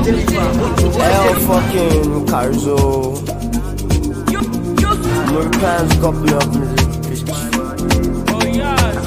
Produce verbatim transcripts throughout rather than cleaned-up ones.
Hell fucking Carzo. Americans copy of music, bitch. Oh yeah.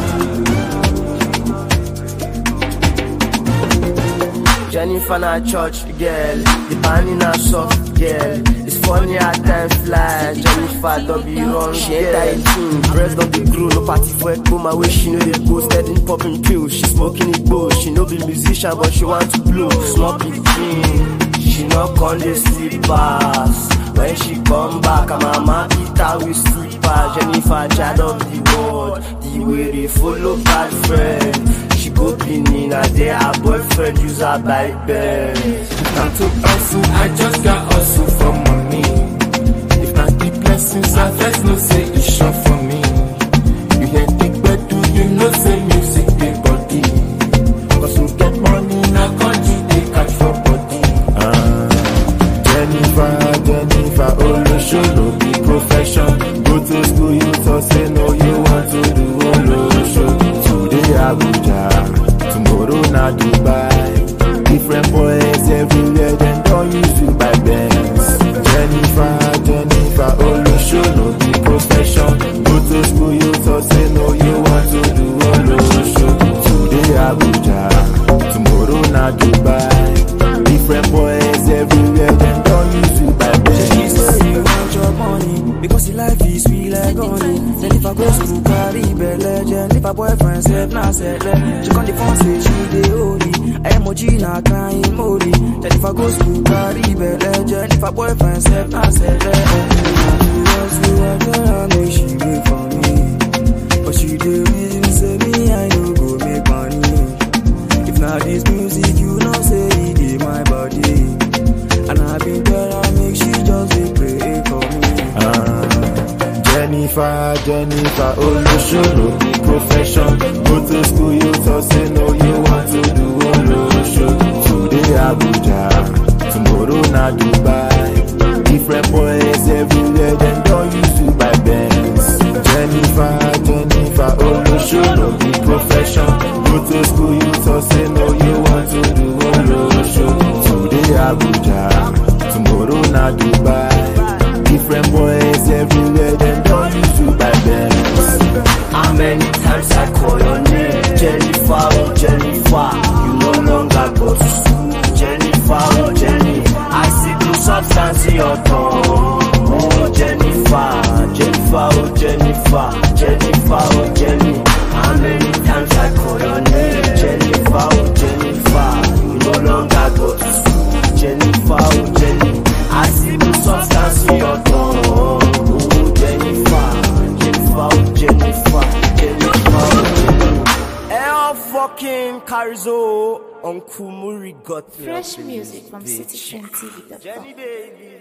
Jennifer na church girl, the band in a soft girl. It's funny how time flies. Jennifer don't be wrong. She enter eighteen, breast don't be grow. No party for a my way she know they go. Steady popping pills, she smoking it bowl. She no be musician but she want to blow. Small big thing, she not on the sleepers. When she come back, I'm a mama beat her with slippers. Jennifer child of the world, the way they follow bad friend. She go cleaning her day, her boyfriend use her bike bed. Time to hustle, I just got hustle for money. If not the blessings, I first no say it's sure for me. You hear the bed, do you know say music the body? Cause we get money, now country they catch for body. uh, Jennifer, Jennifer, oh no show no be profession. Go to school, you talk say no, you want to do oh no show. Today Abuja, tomorrow na Dubai. Different boys everywhere, then don't use you by Benz. Jennifer, Jennifer, oh no show no be profession. Go to school, you talk say no, you want to do oh no show. Today Abuja, tomorrow na Dubai. Different boys everywhere, then don't use you by Benz. She say you want your money because the life is sweet like honey. Then if I go to carry belle, Jennifer boyfriend said nah said let. She come the phone say she dey holy. Emoji na crying molly. Jennifer goes to carry belle, Jennifer boyfriend said nah said let. You want to I know she wait for me, but she dey reason say me I no go make money. If not this music, you know say it dey my body. And I been there, I make she just dey pray for me. uh, Jennifer, Jennifer, oh no show no be profession. Go to school, you talk say no, you want to do oh no show. Today Abuja, tomorrow na Dubai. Different boys everywhere, then don't use you by Benz. Jennifer, Jennifer, oh no show no be profession. Go to school, you talk say no, you want to do oh no show. Today Abuja, tomorrow na Dubai. Different boys everywhere, then don't use you by Benz. How many times I call your name? Jennifer, oh Jennifer, you no longer go to school. Jennifer, oh Jenny, I see blue substance in your tongue. Oh Jennifer, Jennifer, oh Jennifer, Jennifer, oh Jenny. How many times I call your name? Jennifer, oh Jennifer, you no longer go to school. Jennifer, oh Jenny, I see blue substance in your tongue. Oh Jennifer, Jennifer, oh Jennifer, Jennifer, oh Jenny. Hell fucking Carzo, Uncle Muri got me. Fresh music from citizen T V dot com. Jenny baby.